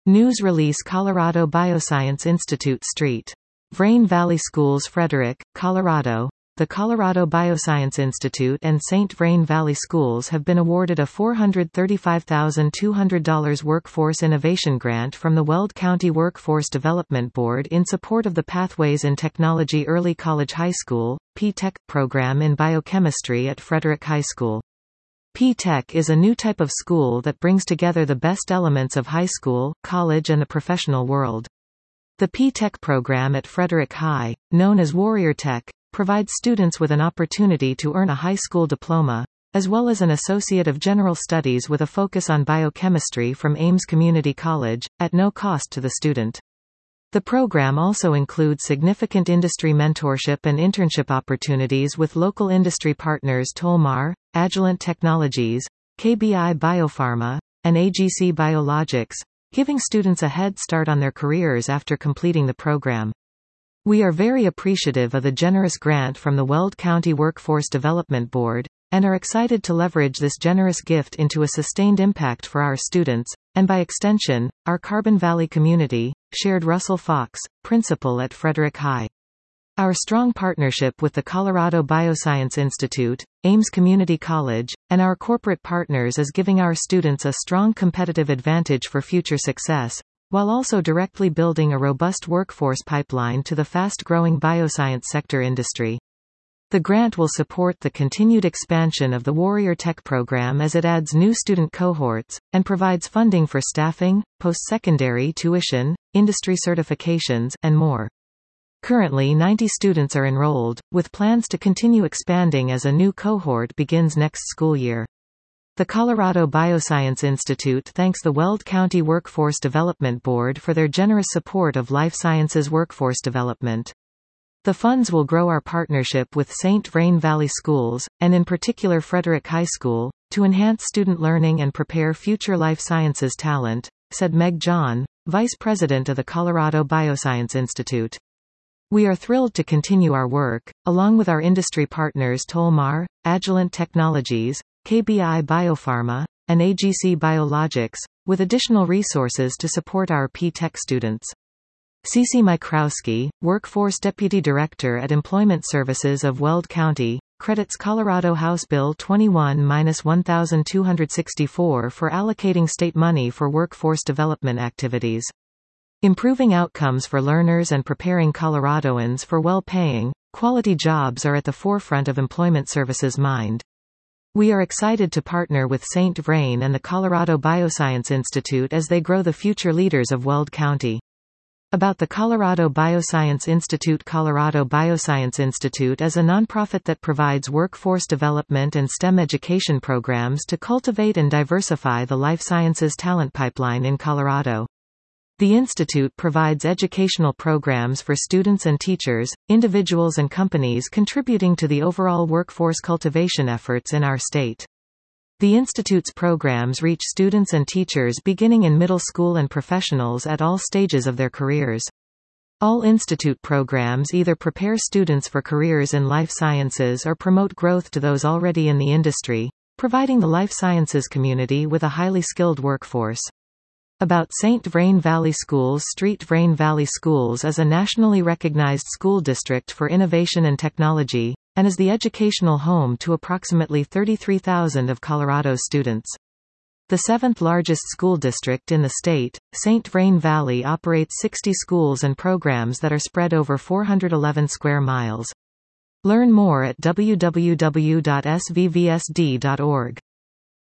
News release Colorado Bioscience Institute St. Vrain Valley Schools Frederick, Colorado. The Colorado Bioscience Institute and St. Vrain Valley Schools have been awarded a $435,200 Workforce Innovation Grant from the Weld County Workforce Development Board in support of the Pathways in Technology Early College High School (P-TECH) program in biochemistry at Frederick High School. P-TECH is a new type of school that brings together the best elements of high school, college and the professional world. The P-TECH program at Frederick High, known as Warrior Tech, provides students with an opportunity to earn a high school diploma, as well as an Associate of General Studies with a focus on biochemistry from Ames Community College, at no cost to the student. The program also includes significant industry mentorship and internship opportunities with local industry partners Tolmar, Agilent Technologies, KBI Biopharma, and AGC Biologics, giving students a head start on their careers after completing the program. We are very appreciative of the generous grant from the Weld County Workforce Development Board, and are excited to leverage this generous gift into a sustained impact for our students, and by extension, our Carbon Valley community, shared Russell Fox, principal at Frederick High. Our strong partnership with the Colorado Bioscience Institute, Ames Community College, and our corporate partners is giving our students a strong competitive advantage for future success, while also directly building a robust workforce pipeline to the fast-growing bioscience sector industry. The grant will support the continued expansion of the Warrior Tech program as it adds new student cohorts, and provides funding for staffing, post-secondary tuition, industry certifications, and more. Currently 90 students are enrolled, with plans to continue expanding as a new cohort begins next school year. The Colorado Bioscience Institute thanks the Weld County Workforce Development Board for their generous support of life sciences workforce development. The funds will grow our partnership with St. Vrain Valley Schools, and in particular Frederick High School, to enhance student learning and prepare future life sciences talent, said Meg John, Vice President of the Colorado Bioscience Institute. We are thrilled to continue our work, along with our industry partners Tolmar, Agilent Technologies, KBI Biopharma, and AGC Biologics, with additional resources to support our P-TECH students. Cece Mikrowski, Workforce Deputy Director at Employment Services of Weld County, credits Colorado House Bill 21-1264 for allocating state money for workforce development activities. Improving outcomes for learners and preparing Coloradoans for well-paying, quality jobs are at the forefront of Employment Services' mind. We are excited to partner with St. Vrain and the Colorado Bioscience Institute as they grow the future leaders of Weld County. About the Colorado Bioscience Institute. Colorado Bioscience Institute is a nonprofit that provides workforce development and STEM education programs to cultivate and diversify the life sciences talent pipeline in Colorado. The institute provides educational programs for students and teachers, individuals and companies contributing to the overall workforce cultivation efforts in our state. The institute's programs reach students and teachers beginning in middle school and professionals at all stages of their careers. All institute programs either prepare students for careers in life sciences or promote growth to those already in the industry, providing the life sciences community with a highly skilled workforce. About St. Vrain Valley Schools. St. Vrain Valley Schools is a nationally recognized school district for innovation and technology, and is the educational home to approximately 33,000 of Colorado's students. The seventh largest school district in the state, St. Vrain Valley operates 60 schools and programs that are spread over 411 square miles. Learn more at www.svvsd.org.